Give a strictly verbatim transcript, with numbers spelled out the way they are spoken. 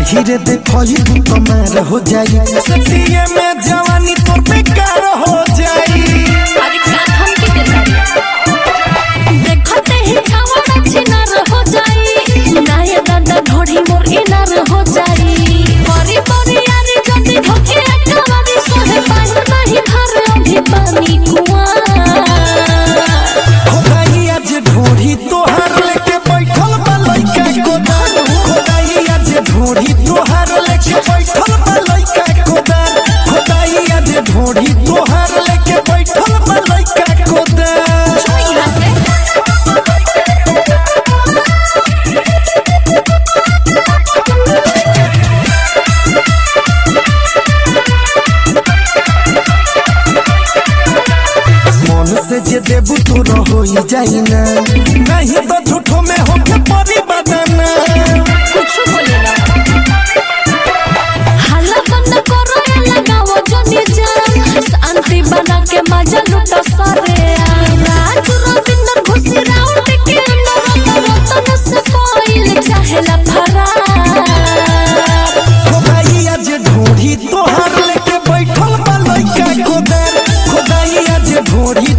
धीरे देखो तू कमार हो जाई सतिये में जवानी तो बेकार हो जाई। अरे कान हम के देता देखते ही छावड़ा छिनार हो जाई नाय दादा ढोढ़ी मोर इनार हो जाई परी परी यारी जदी ढोके अटवारी सोहे पानी नहीं भर अभी पानी कुआं खोदाई आज ढोढ़ी तोहार लेके बैठल बा लइका गोदार खोदाई आज ढोढ़ी तोहार लेके बैठल बा लइका गोदार खोदाई आज ढोढ़ी तोहार लेके बैठल बा लइका गोदार। छोई हसे मन से जे देबू तू रहो ही जाई ना नहीं तो झूठो में होके परी बदना कुछ बोले ना हल्ला बंद करो ये लगाओ जोनी जान शांति बना के मजा लुटो सारे राज रविंदर घुसी राउंड के अंदर रतन से कोइल चाहेला फरार खोदाई आज ढोढ़ी तोहार लेके बैठल बा लइका गोदार खोदाई आज ढोढ़ी